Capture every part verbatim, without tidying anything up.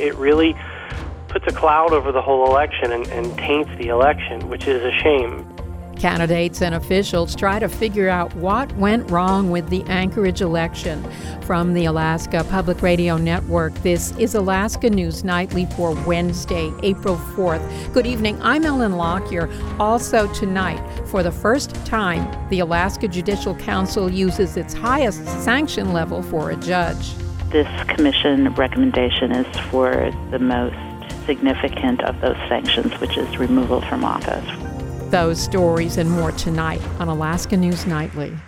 it really puts a cloud over the whole election and, and taints the election, which is a shame. Candidates and officials try to figure out what went wrong with the Anchorage election. From the Alaska Public Radio Network, this is Alaska News Nightly for Wednesday, April fourth. Good evening, I'm Ellen Lockyer. Also tonight, for the first time, the Alaska Judicial Council uses its highest sanction level for a judge. This commission recommendation is for the most significant of those sanctions, which is removal from office. Those stories and more tonight on Alaska News Nightly.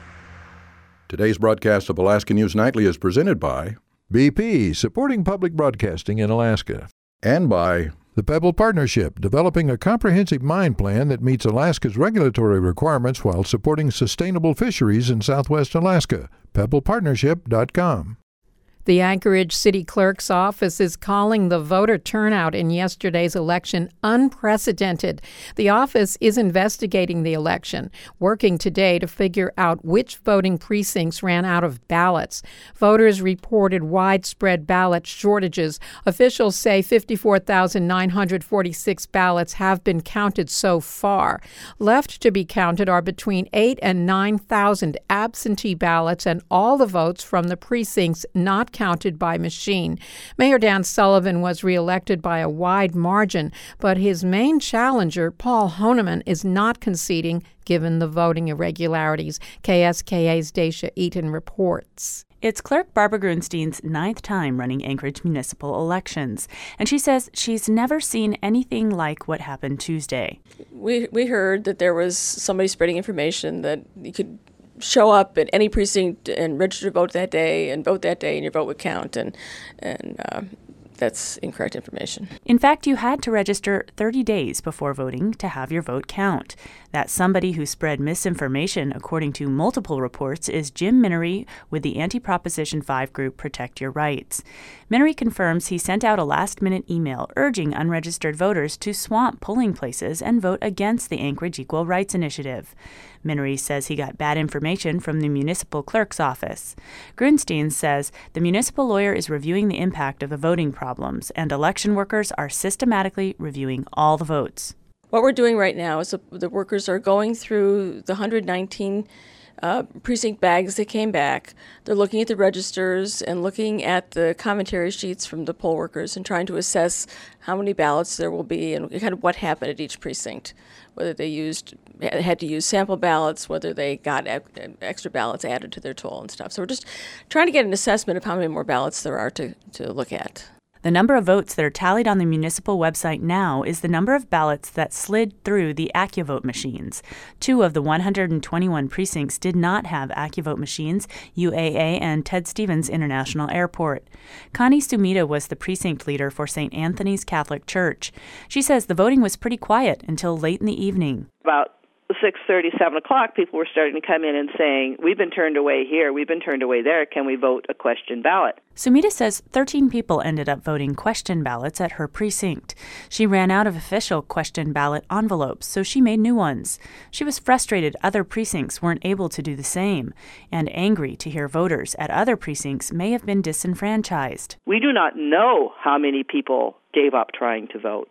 Today's broadcast of Alaska News Nightly is presented by B P, supporting public broadcasting in Alaska. And by the Pebble Partnership, developing a comprehensive mine plan that meets Alaska's regulatory requirements while supporting sustainable fisheries in southwest Alaska. pebble partnership dot com. The Anchorage City Clerk's office is calling the voter turnout in yesterday's election unprecedented. The office is investigating the election, working today to figure out which voting precincts ran out of ballots. Voters reported widespread ballot shortages. Officials say fifty-four thousand nine hundred forty-six ballots have been counted so far. Left to be counted are between eight and nine thousand absentee ballots and all the votes from the precincts not counted by machine. Mayor Dan Sullivan was reelected by a wide margin, but his main challenger, Paul Honeman, is not conceding given the voting irregularities. K S K A's Dacia Eaton reports. It's Clerk Barbara Grunstein's ninth time running Anchorage municipal elections, and she says she's never seen anything like what happened Tuesday. We we heard that there was somebody spreading information that you could show up at any precinct and register to vote that day and vote that day and your vote would count, and and uh, that's incorrect information. In fact, you had to register thirty days before voting to have your vote count. That somebody who spread misinformation, according to multiple reports, is Jim Minery with the anti-Proposition five group Protect Your Rights. Minery confirms he sent out a last-minute email urging unregistered voters to swamp polling places and vote against the Anchorage Equal Rights Initiative. Minery says he got bad information from the municipal clerk's office. Grunstein says the municipal lawyer is reviewing the impact of the voting problems, and election workers are systematically reviewing all the votes. What we're doing right now is the, the workers are going through the one hundred nineteen uh, precinct bags that came back. They're looking at the registers and looking at the commentary sheets from the poll workers and trying to assess how many ballots there will be and kind of what happened at each precinct, whether they used had to use sample ballots, whether they got extra ballots added to their toll and stuff. So we're just trying to get an assessment of how many more ballots there are to, to look at. The number of votes that are tallied on the municipal website now is the number of ballots that slid through the AccuVote machines. Two of the one hundred twenty-one precincts did not have AccuVote machines, U A A and Ted Stevens International Airport. Connie Sumida was the precinct leader for Saint Anthony's Catholic Church. She says the voting was pretty quiet until late in the evening. About six thirty, seven o'clock, people were starting to come in and saying, we've been turned away here, we've been turned away there, can we vote a question ballot? Sumida says thirteen people ended up voting question ballots at her precinct. She ran out of official question ballot envelopes, so she made new ones. She was frustrated other precincts weren't able to do the same, and angry to hear voters at other precincts may have been disenfranchised. We do not know how many people gave up trying to vote.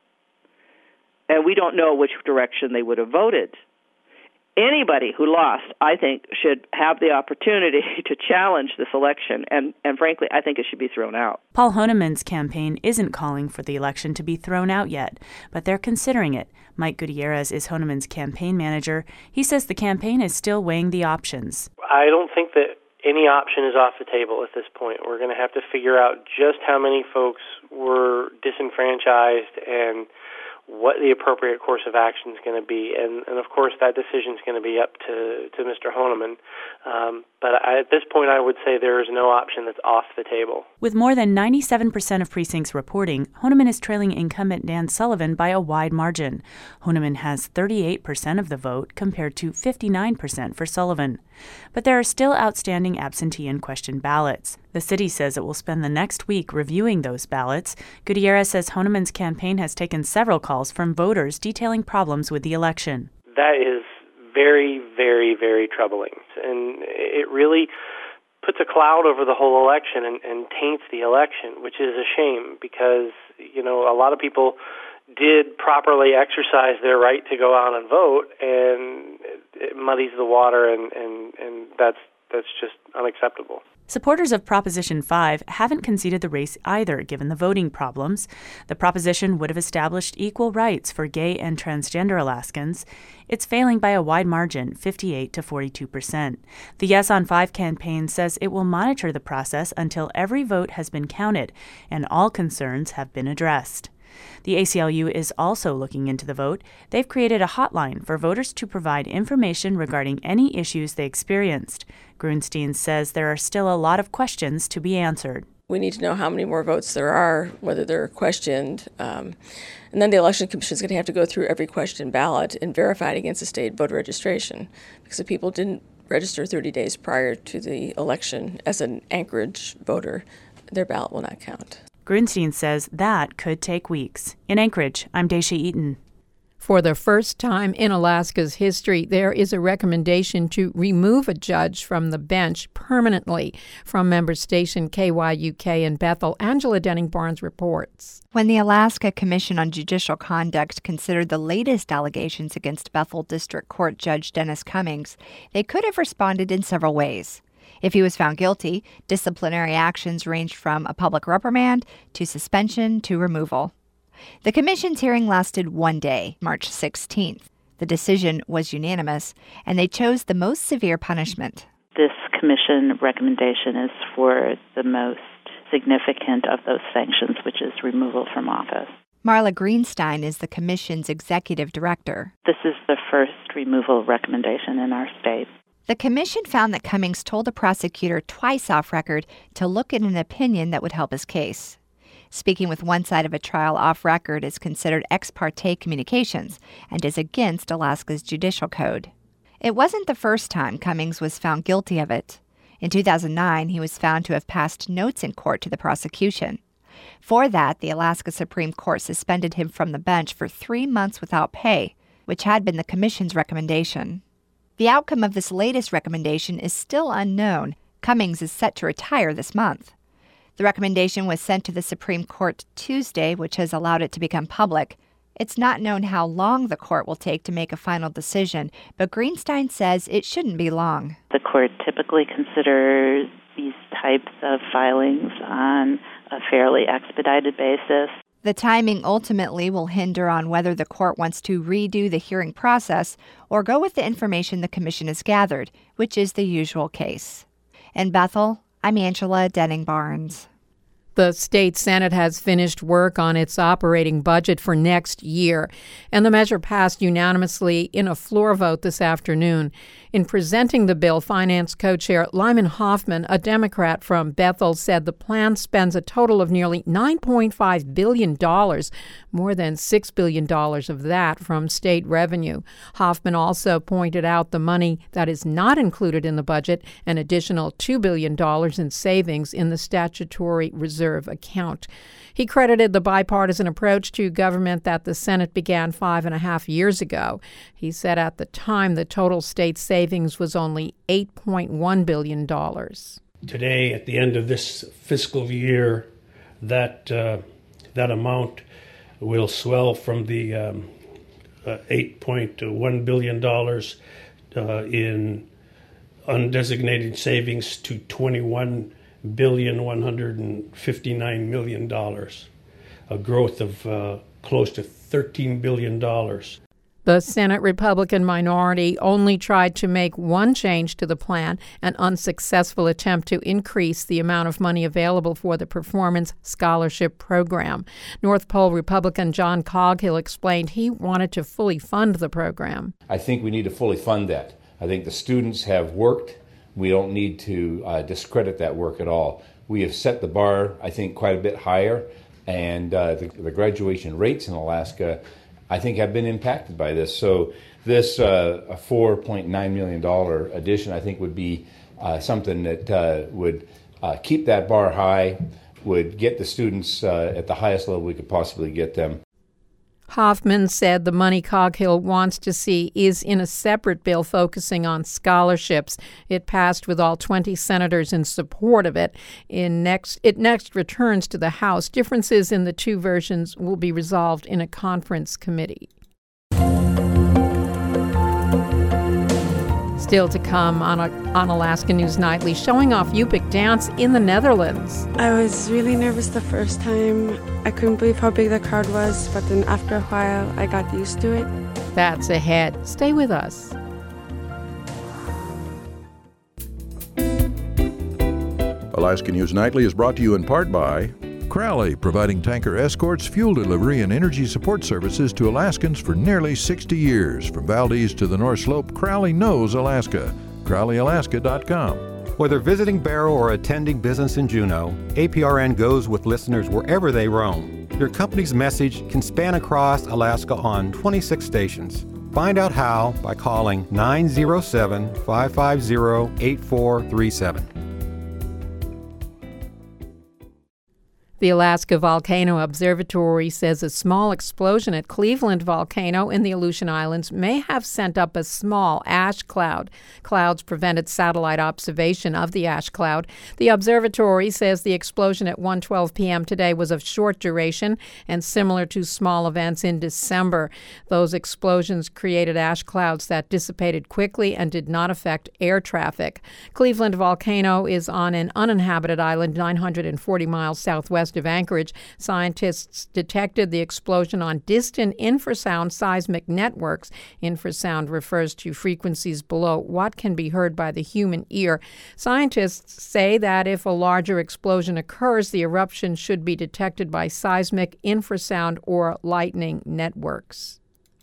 And we don't know which direction they would have voted. Anybody who lost, I think, should have the opportunity to challenge this election, and, and frankly, I think it should be thrown out. Paul Honeman's campaign isn't calling for the election to be thrown out yet, but they're considering it. Mike Gutierrez is Honeman's campaign manager. He says the campaign is still weighing the options. I don't think that any option is off the table at this point. We're going to have to figure out just how many folks were disenfranchised and what the appropriate course of action is going to be. And, and, of course, that decision is going to be up to, to Mister Honeman. Um, but I, at this point, I would say there is no option that's off the table. With more than ninety-seven percent of precincts reporting, Honeman is trailing incumbent Dan Sullivan by a wide margin. Honeman has thirty-eight percent of the vote compared to fifty-nine percent for Sullivan. But there are still outstanding absentee and question ballots. The city says it will spend the next week reviewing those ballots. Gutierrez says Honeman's campaign has taken several calls from voters detailing problems with the election. That is very, very, very troubling. And it really puts puts a cloud over the whole election and, and taints the election, which is a shame because, you know, a lot of people did properly exercise their right to go out and vote, and it muddies the water, and, and, and that's that's just unacceptable. Supporters of Proposition five haven't conceded the race either, given the voting problems. The proposition would have established equal rights for gay and transgender Alaskans. It's failing by a wide margin, fifty-eight to forty-two percent. The Yes on five campaign says it will monitor the process until every vote has been counted and all concerns have been addressed. The A C L U is also looking into the vote. They've created a hotline for voters to provide information regarding any issues they experienced. Grunstein says there are still a lot of questions to be answered. We need to know how many more votes there are, whether they're questioned. Um, and then the Election Commission is going to have to go through every questioned ballot and verify it against the state voter registration. Because if people didn't register thirty days prior to the election as an Anchorage voter, their ballot will not count. Grunstein says that could take weeks. In Anchorage, I'm Daisha Eaton. For the first time in Alaska's history, there is a recommendation to remove a judge from the bench permanently. From member station K Y U K in Bethel, Angela Denning-Barnes reports. When the Alaska Commission on Judicial Conduct considered the latest allegations against Bethel District Court Judge Dennis Cummings, they could have responded in several ways. If he was found guilty, disciplinary actions ranged from a public reprimand to suspension to removal. The commission's hearing lasted one day, March sixteenth. The decision was unanimous, and they chose the most severe punishment. This commission recommendation is for the most significant of those sanctions, which is removal from office. Marla Greenstein is the commission's executive director. This is the first removal recommendation in our state. The commission found that Cummings told a prosecutor twice off record to look at an opinion that would help his case. Speaking with one side of a trial off record is considered ex parte communications and is against Alaska's judicial code. It wasn't the first time Cummings was found guilty of it. In two thousand nine, he was found to have passed notes in court to the prosecution. For that, the Alaska Supreme Court suspended him from the bench for three months without pay, which had been the commission's recommendation. The outcome of this latest recommendation is still unknown. Cummings is set to retire this month. The recommendation was sent to the Supreme Court Tuesday, which has allowed it to become public. It's not known how long the court will take to make a final decision, but Greenstein says it shouldn't be long. The court typically considers these types of filings on a fairly expedited basis. The timing ultimately will hinder on whether the court wants to redo the hearing process or go with the information the commission has gathered, which is the usual case. In Bethel, I'm Angela Denning-Barnes. The state Senate has finished work on its operating budget for next year, and the measure passed unanimously in a floor vote this afternoon. In presenting the bill, Finance Co-Chair Lyman Hoffman, a Democrat from Bethel, said the plan spends a total of nearly nine point five billion dollars, more than six billion dollars of that from state revenue. Hoffman also pointed out the money that is not included in the budget, an additional two billion dollars in savings in the statutory reserve account. He credited the bipartisan approach to government that the Senate began five and a half years ago. He said at the time the total state savings was only eight point one billion dollars. Today, at the end of this fiscal year, that uh, that amount will swell from the um, uh, eight point one billion dollars uh, in undesignated savings to twenty-one billion one hundred fifty-nine million dollars, a growth of uh, close to thirteen billion dollars. The Senate Republican minority only tried to make one change to the plan, an unsuccessful attempt to increase the amount of money available for the Performance Scholarship Program. North Pole Republican John Coghill explained he wanted to fully fund the program. I think we need to fully fund that. I think the students have worked. We don't need to uh, discredit that work at all. We have set the bar, I think, quite a bit higher, and uh, the, the graduation rates in Alaska, I think, have been impacted by this. So this uh, four point nine million dollars addition, I think, would be uh, something that uh, would uh, keep that bar high, would get the students uh, at the highest level we could possibly get them. Hoffman said the money Coghill wants to see is in a separate bill focusing on scholarships. It passed with all twenty senators in support of it. In next, it next returns to the House. Differences in the two versions will be resolved in a conference committee. Still to come on, a, on Alaska News Nightly, showing off Yupik dance in the Netherlands. I was really nervous the first time. I couldn't believe how big the crowd was, but then after a while, I got used to it. That's ahead. Stay with us. Alaska News Nightly is brought to you in part by Crowley, providing tanker escorts, fuel delivery, and energy support services to Alaskans for nearly sixty years. From Valdez to the North Slope, Crowley knows Alaska. Crowley Alaska dot com. Whether visiting Barrow or attending business in Juneau, A P R N goes with listeners wherever they roam. Your company's message can span across Alaska on twenty-six stations. Find out how by calling nine oh seven, five five zero, eight four three seven. The Alaska Volcano Observatory says a small explosion at Cleveland Volcano in the Aleutian Islands may have sent up a small ash cloud. Clouds prevented satellite observation of the ash cloud. The observatory says the explosion at one twelve p.m. today was of short duration and similar to small events in December. Those explosions created ash clouds that dissipated quickly and did not affect air traffic. Cleveland Volcano is on an uninhabited island nine hundred forty miles southwest of Anchorage. Scientists detected the explosion on distant infrasound seismic networks. Infrasound refers to frequencies below what can be heard by the human ear. Scientists say that if a larger explosion occurs, the eruption should be detected by seismic, infrasound, or lightning networks.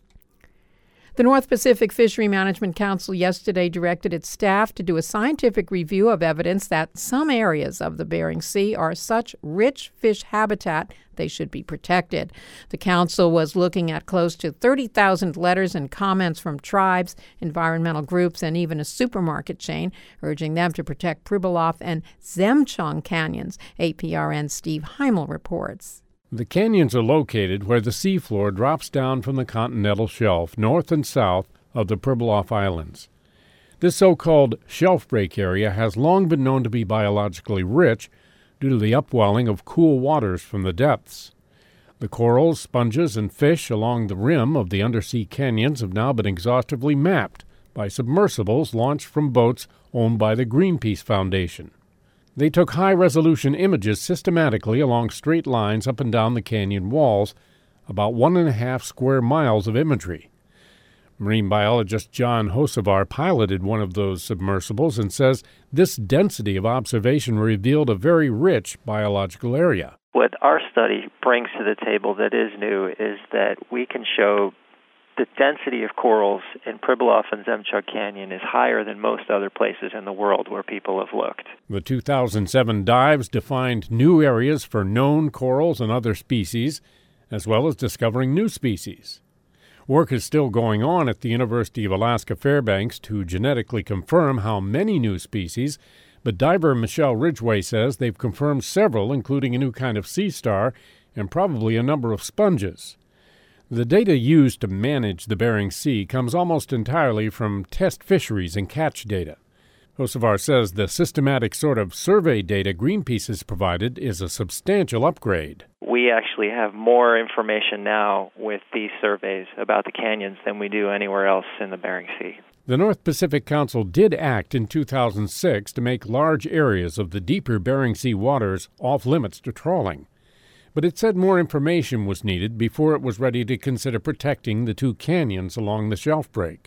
The North Pacific Fishery Management Council yesterday directed its staff to do a scientific review of evidence that some areas of the Bering Sea are such rich fish habitat they should be protected. The council was looking at close to thirty thousand letters and comments from tribes, environmental groups, and even a supermarket chain, urging them to protect Pribilof and Zemchong canyons. A P R N's Steve Heimel reports. The canyons are located where the seafloor drops down from the continental shelf north and south of the Pribilof Islands. This so-called shelf break area has long been known to be biologically rich due to the upwelling of cool waters from the depths. The corals, sponges, and fish along the rim of the undersea canyons have now been exhaustively mapped by submersibles launched from boats owned by the Greenpeace Foundation. They took high-resolution images systematically along straight lines up and down the canyon walls, about one and a half square miles of imagery. Marine biologist John Hocevar piloted one of those submersibles and says this density of observation revealed a very rich biological area. What our study brings to the table that is new is that we can show the density of corals in Pribilof and Zemchong Canyon is higher than most other places in the world where people have looked. The two thousand seven dives defined new areas for known corals and other species, as well as discovering new species. Work is still going on at the University of Alaska Fairbanks to genetically confirm how many new species, but diver Michelle Ridgway says they've confirmed several, including a new kind of sea star and probably a number of sponges. The data used to manage the Bering Sea comes almost entirely from test fisheries and catch data. Hocevar says the systematic sort of survey data Greenpeace has provided is a substantial upgrade. We actually have more information now with these surveys about the canyons than we do anywhere else in the Bering Sea. The North Pacific Council did act in two thousand six to make large areas of the deeper Bering Sea waters off limits to trawling. But it said more information was needed before it was ready to consider protecting the two canyons along the shelf break.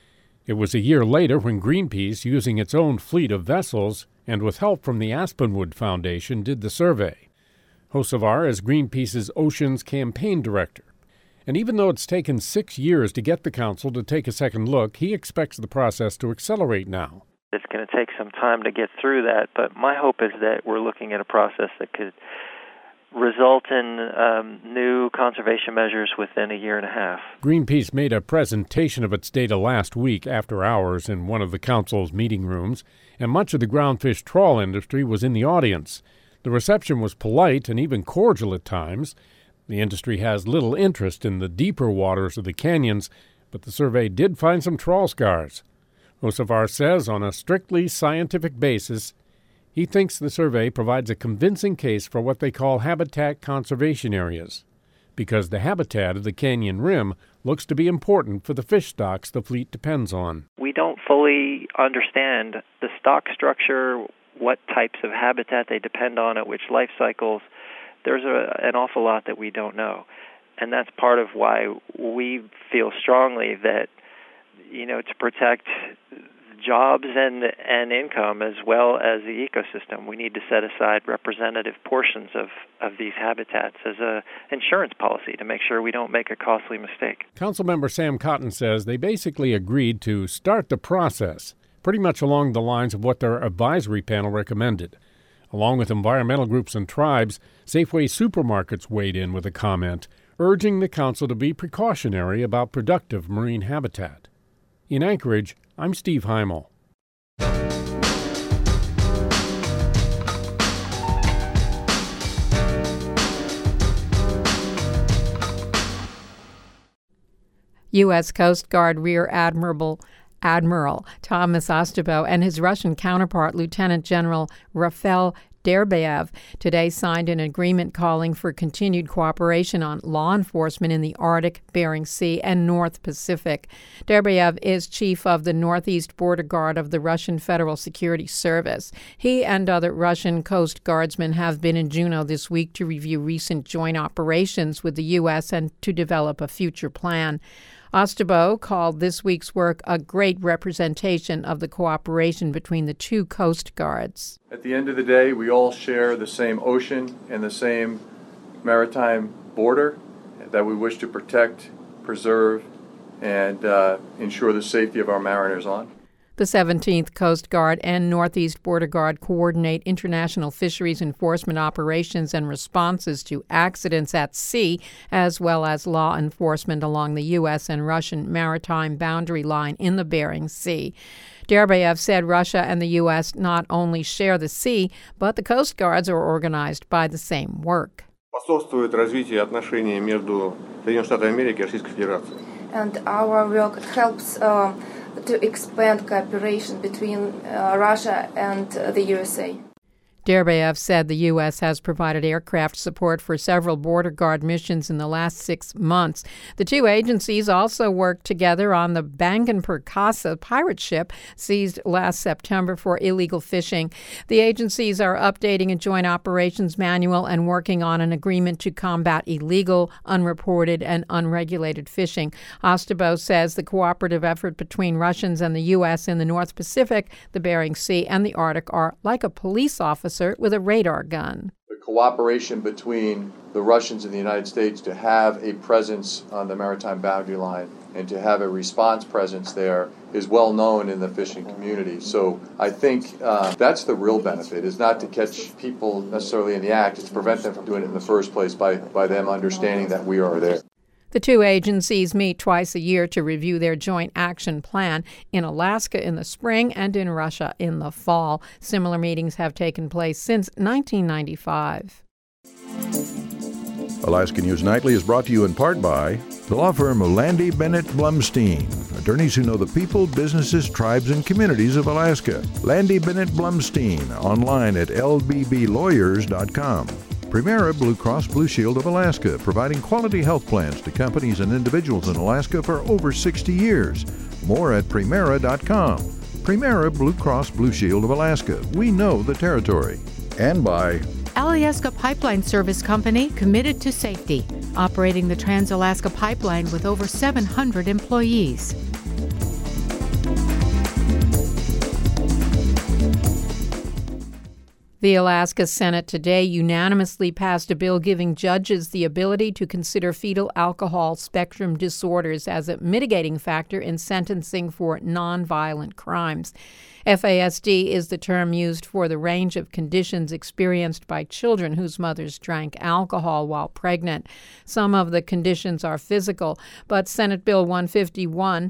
It was a year later when Greenpeace, using its own fleet of vessels and with help from the Aspenwood Foundation, did the survey. Hocevar is Greenpeace's Oceans Campaign Director. And even though it's taken six years to get the council to take a second look, he expects the process to accelerate now. It's going to take some time to get through that, but my hope is that we're looking at a process that could result in um, new conservation measures within a year and a half. Greenpeace made a presentation of its data last week after hours in one of the council's meeting rooms, and much of the groundfish trawl industry was in the audience. The reception was polite and even cordial at times. The industry has little interest in the deeper waters of the canyons, but the survey did find some trawl scars. Hocevar says on a strictly scientific basis, he thinks the survey provides a convincing case for what they call habitat conservation areas, because the habitat of the canyon rim looks to be important for the fish stocks the fleet depends on. We don't fully understand the stock structure, what types of habitat they depend on at which life cycles. There's a, an awful lot that we don't know. And that's part of why we feel strongly that, you know, to protect jobs and and income as well as the ecosystem, we need to set aside representative portions of, of these habitats as a insurance policy to make sure we don't make a costly mistake. Councilmember Sam Cotton says they basically agreed to start the process pretty much along the lines of what their advisory panel recommended. Along with environmental groups and tribes, Safeway supermarkets weighed in with a comment urging the council to be precautionary about productive marine habitat. In Anchorage, I'm Steve Heimel. U S Coast Guard Rear Admiral Admiral Thomas Ostabow and his Russian counterpart, Lieutenant General Rafael Derbayev, today signed an agreement calling for continued cooperation on law enforcement in the Arctic, Bering Sea, and North Pacific. Derbayev is chief of the Northeast Border Guard of the Russian Federal Security Service. He and other Russian Coast Guardsmen have been in Juneau this week to review recent joint operations with the U S and to develop a future plan. Ostabow called this week's work a great representation of the cooperation between the two Coast Guards. At the end of the day, we all share the same ocean and the same maritime border that we wish to protect, preserve, and uh, ensure the safety of our mariners on. The seventeenth Coast Guard and Northeast Border Guard coordinate international fisheries enforcement operations and responses to accidents at sea, as well as law enforcement along the U S and Russian maritime boundary line in the Bering Sea. Derbayev said Russia and the U S not only share the sea, but the Coast Guards are organized by the same work. Способствует развитию отношений между Соединенными Штатами Америки и Российской Федерацией. And our work helps uh, to expand cooperation between uh, Russia and uh, the U S A. Derbayev said the U S has provided aircraft support for several border guard missions in the last six months. The two agencies also worked together on the Bangan Perkasa pirate ship seized last September for illegal fishing. The agencies are updating a joint operations manual and working on an agreement to combat illegal, unreported, and unregulated fishing. Ostabow says the cooperative effort between Russians and the U S in the North Pacific, the Bering Sea, and the Arctic are like a police officer with a radar gun. The cooperation between the Russians and the United States to have a presence on the maritime boundary line and to have a response presence there is well known in the fishing community. So I think uh, that's the real benefit, is not to catch people necessarily in the act, it's to prevent them from doing it in the first place by, by them understanding that we are there. The two agencies meet twice a year to review their joint action plan in Alaska in the spring and in Russia in the fall. Similar meetings have taken place since nineteen ninety-five. Alaska News Nightly is brought to you in part by the law firm of Landy Bennett Blumstein, attorneys who know the people, businesses, tribes, and communities of Alaska. Landy Bennett Blumstein, online at l b b lawyers dot com. Primera Blue Cross Blue Shield of Alaska, providing quality health plans to companies and individuals in Alaska for over sixty years. More at primera dot com. Primera Blue Cross Blue Shield of Alaska. We know the territory. And by Alyeska Pipeline Service Company, committed to safety, operating the Trans-Alaska Pipeline with over seven hundred employees. The Alaska Senate today unanimously passed a bill giving judges the ability to consider fetal alcohol spectrum disorders as a mitigating factor in sentencing for nonviolent crimes. F A S D is the term used for the range of conditions experienced by children whose mothers drank alcohol while pregnant. Some of the conditions are physical, but Senate Bill one fifty-one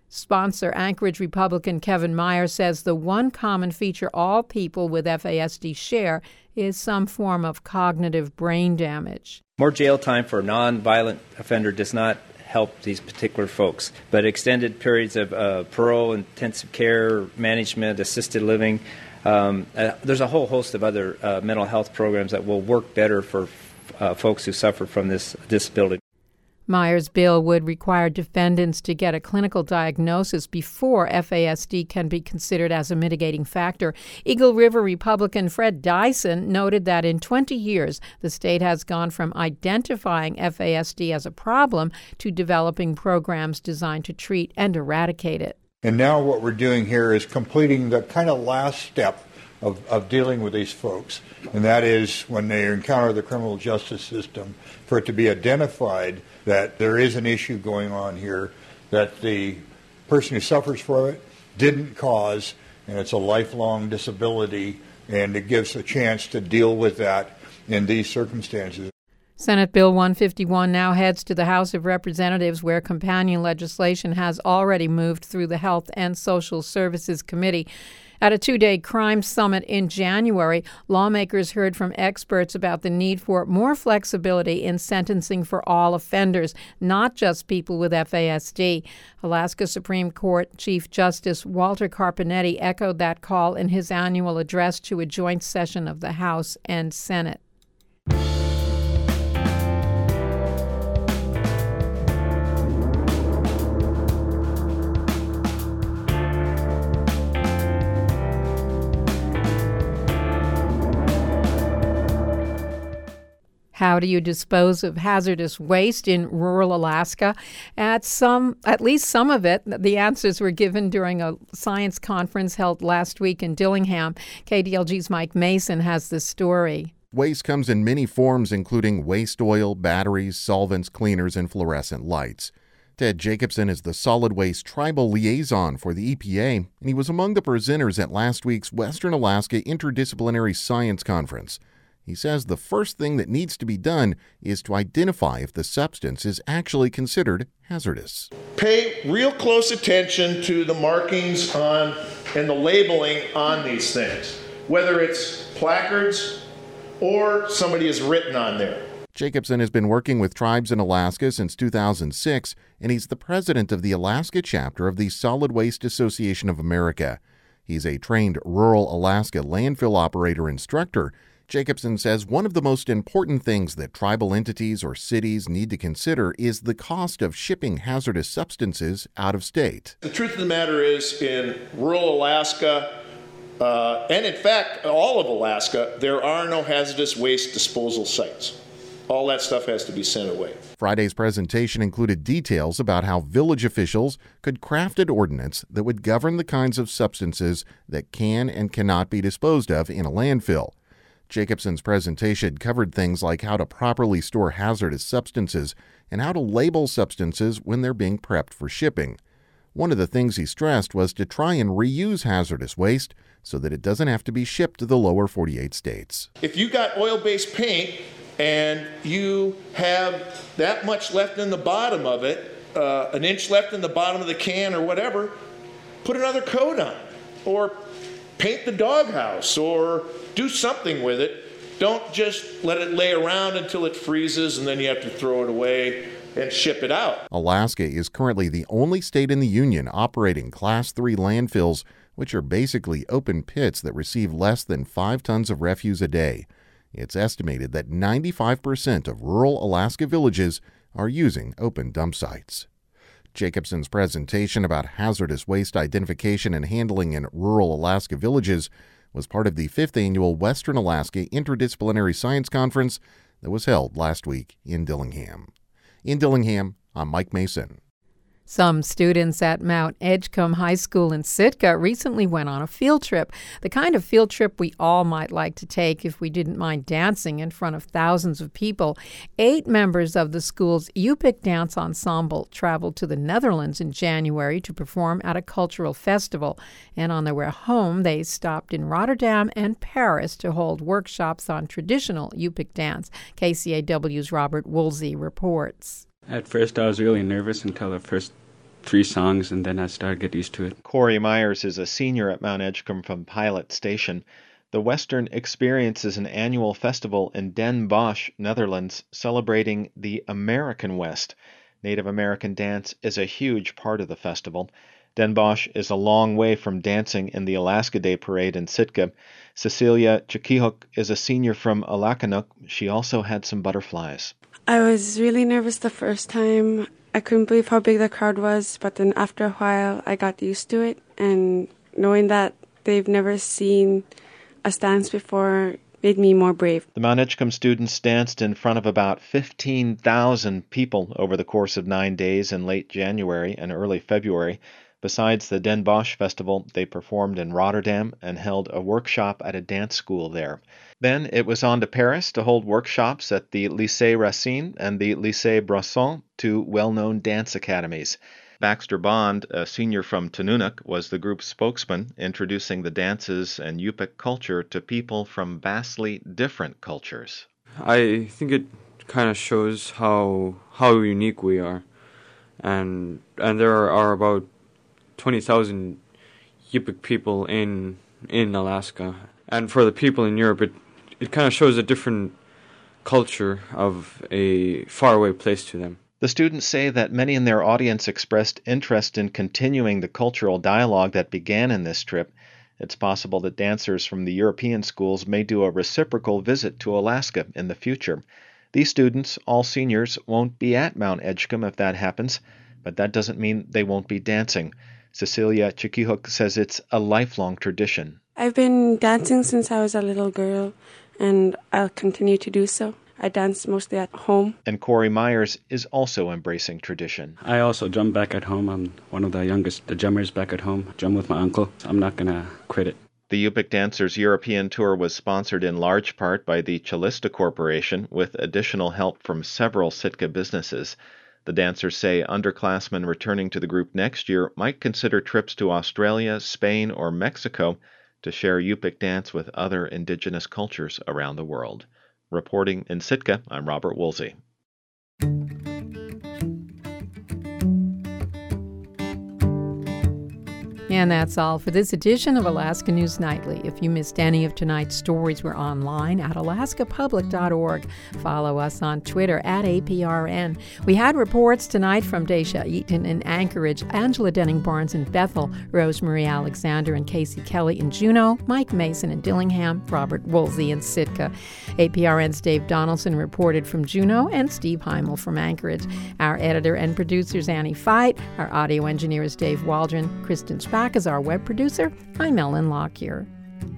Sponsor Anchorage Republican Kevin Meyer says the one common feature all people with F A S D share is some form of cognitive brain damage. More jail time for a non-violent offender does not help these particular folks, but extended periods of uh, parole, intensive care, management, assisted living, um, uh, there's a whole host of other uh, mental health programs that will work better for uh, folks who suffer from this disability. Meyer's bill would require defendants to get a clinical diagnosis before F A S D can be considered as a mitigating factor. Eagle River Republican Fred Dyson noted that in twenty years, the state has gone from identifying F A S D as a problem to developing programs designed to treat and eradicate it. And now what we're doing here is completing the kind of last step of, of dealing with these folks, and that is when they encounter the criminal justice system, for it to be identified that there is an issue going on here that the person who suffers from it didn't cause, and it's a lifelong disability, and it gives a chance to deal with that in these circumstances. Senate Bill one fifty-one now heads to the House of Representatives, where companion legislation has already moved through the Health and Social Services Committee. At a two-day crime summit in January, lawmakers heard from experts about the need for more flexibility in sentencing for all offenders, not just people with F A S D. Alaska Supreme Court Chief Justice Walter Carpenetti echoed that call in his annual address to a joint session of the House and Senate. How do you dispose of hazardous waste in rural Alaska? At some, at least some of it, the answers were given during a science conference held last week in Dillingham. K D L G's Mike Mason has the story. Waste comes in many forms, including waste oil, batteries, solvents, cleaners, and fluorescent lights. Ted Jacobson is the solid waste tribal liaison for the E P A, and he was among the presenters at last week's Western Alaska Interdisciplinary Science Conference. He says the first thing that needs to be done is to identify if the substance is actually considered hazardous. Pay real close attention to the markings on and the labeling on these things, whether it's placards or somebody has written on there. Jacobson has been working with tribes in Alaska since two thousand six, and he's the president of the Alaska chapter of the Solid Waste Association of America. He's a trained rural Alaska landfill operator instructor. Jacobson says one of the most important things that tribal entities or cities need to consider is the cost of shipping hazardous substances out of state. The truth of the matter is, in rural Alaska, uh, and in fact, all of Alaska, there are no hazardous waste disposal sites. All that stuff has to be sent away. Friday's presentation included details about how village officials could craft an ordinance that would govern the kinds of substances that can and cannot be disposed of in a landfill. Jacobson's presentation covered things like how to properly store hazardous substances and how to label substances when they're being prepped for shipping. One of the things he stressed was to try and reuse hazardous waste so that it doesn't have to be shipped to the lower forty-eight states. If you got oil-based paint and you have that much left in the bottom of it, uh, an inch left in the bottom of the can or whatever, put another coat on, or paint the doghouse, or do something with it. Don't just let it lay around until it freezes and then you have to throw it away and ship it out. Alaska is currently the only state in the Union operating Class three landfills, which are basically open pits that receive less than five tons of refuse a day. It's estimated that ninety-five percent of rural Alaska villages are using open dump sites. Jacobson's presentation about hazardous waste identification and handling in rural Alaska villages was part of the fifth annual Western Alaska Interdisciplinary Science Conference that was held last week in Dillingham. In Dillingham, I'm Mike Mason. Some students at Mount Edgecombe High School in Sitka recently went on a field trip, the kind of field trip we all might like to take if we didn't mind dancing in front of thousands of people. Eight members of the school's Yupik Dance Ensemble traveled to the Netherlands in January to perform at a cultural festival, and on their way home they stopped in Rotterdam and Paris to hold workshops on traditional Yupik dance. K C A W's Robert Woolsey reports. At first I was really nervous until the first three songs, and then I started to get used to it. Corey Myers is a senior at Mount Edgecombe from Pilot Station. The Western Experience is an annual festival in Den Bosch, Netherlands, celebrating the American West. Native American dance is a huge part of the festival. Den Bosch is a long way from dancing in the Alaska Day Parade in Sitka. Cecilia Chikihuk is a senior from Alakanuk. She also had some butterflies. I was really nervous the first time. I couldn't believe how big the crowd was, but then after a while I got used to it, and knowing that they've never seen us dance before made me more brave. The Mount Edgecombe students danced in front of about fifteen thousand people over the course of nine days in late January and early February. Besides the Den Bosch Festival, they performed in Rotterdam and held a workshop at a dance school there. Then it was on to Paris to hold workshops at the Lycée Racine and the Lycée Brasson, two well-known dance academies. Baxter Bond, a senior from Tanunuk, was the group's spokesman, introducing the dances and Yupik culture to people from vastly different cultures. I think it kind of shows how how unique we are, and and there are, are about twenty thousand Yupik people in in Alaska, and for the people in Europe, it it kind of shows a different culture of a faraway place to them. The students say that many in their audience expressed interest in continuing the cultural dialogue that began in this trip. It's possible that dancers from the European schools may do a reciprocal visit to Alaska in the future. These students, all seniors, won't be at Mount Edgecombe if that happens, but that doesn't mean they won't be dancing. Cecilia Chikihuk says it's a lifelong tradition. I've been dancing since I was a little girl, and I'll continue to do so. I dance mostly at home. And Corey Myers is also embracing tradition. I also drum back at home. I'm one of the youngest the drummers back at home. Drum with my uncle. I'm not going to quit it. The Yupik Dancers European Tour was sponsored in large part by the Chalista Corporation, with additional help from several Sitka businesses. The dancers say underclassmen returning to the group next year might consider trips to Australia, Spain, or Mexico to share Yupik dance with other indigenous cultures around the world. Reporting in Sitka, I'm Robert Woolsey. And that's all for this edition of Alaska News Nightly. If you missed any of tonight's stories, we're online at alaska public dot org. Follow us on Twitter at A P R N. We had reports tonight from Daisha Eaton in Anchorage, Angela Denning-Barnes in Bethel, Rosemarie Alexander and Casey Kelly in Juneau, Mike Mason in Dillingham, Robert Woolsey in Sitka. A P R N's Dave Donaldson reported from Juneau, and Steve Heimel from Anchorage. Our editor and producer is Annie Fight. Our audio engineer is Dave Waldron. Kristen Spack is our web producer. I'm Ellen Lockyer.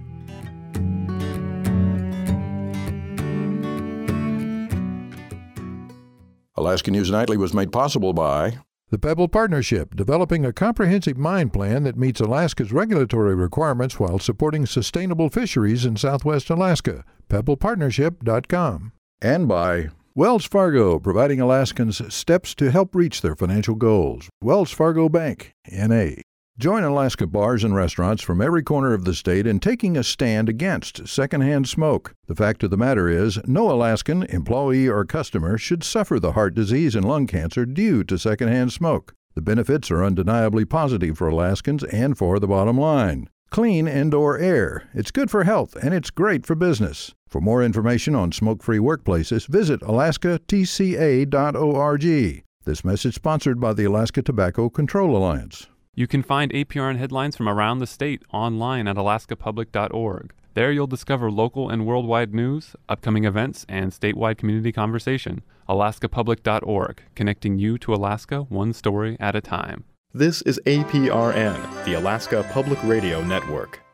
Alaska News Nightly was made possible by the Pebble Partnership, developing a comprehensive mine plan that meets Alaska's regulatory requirements while supporting sustainable fisheries in southwest Alaska. pebble partnership dot com. And by Wells Fargo, providing Alaskans steps to help reach their financial goals. Wells Fargo Bank, N A Join Alaska bars and restaurants from every corner of the state in taking a stand against secondhand smoke. The fact of the matter is, no Alaskan, employee or customer should suffer the heart disease and lung cancer due to secondhand smoke. The benefits are undeniably positive for Alaskans and for the bottom line. Clean indoor air. It's good for health and it's great for business. For more information on smoke-free workplaces, visit alaska t c a dot org. This message sponsored by the Alaska Tobacco Control Alliance. You can find A P R N headlines from around the state online at alaska public dot org. There you'll discover local and worldwide news, upcoming events, and statewide community conversation. alaska public dot org, connecting you to Alaska one story at a time. This is A P R N, the Alaska Public Radio Network.